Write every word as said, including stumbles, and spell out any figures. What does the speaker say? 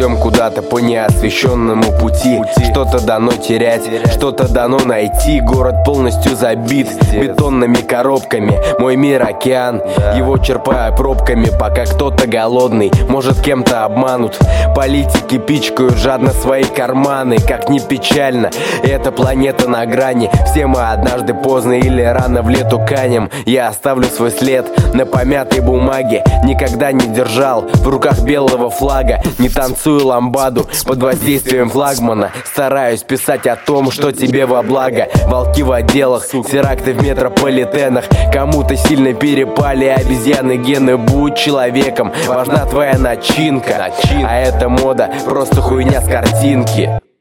идем куда-то по неосвещенному пути. Что-то дано терять, что-то дано найти. Город полностью забит бетонными коробками. Мой мир океан, его черпаю пробками. Пока кто-то голодный, может кем-то обманут. Политики пичкают жадно свои карманы. Как ни печально, эта планета на грани. Все мы однажды поздно или рано в лету канем. Я оставлю свой след на помятой бумаге. Никогда не держал в руках белого флага. Не танцую ламбаду под воздействием флагмана. Стараюсь писать о том, что тебе во благо. Волки в отделах, теракты в метрополитенах. Кому-то сильно перепали обезьяны гены. Будь человеком, важна твоя начинка. А эта мода просто хуйня с картинки.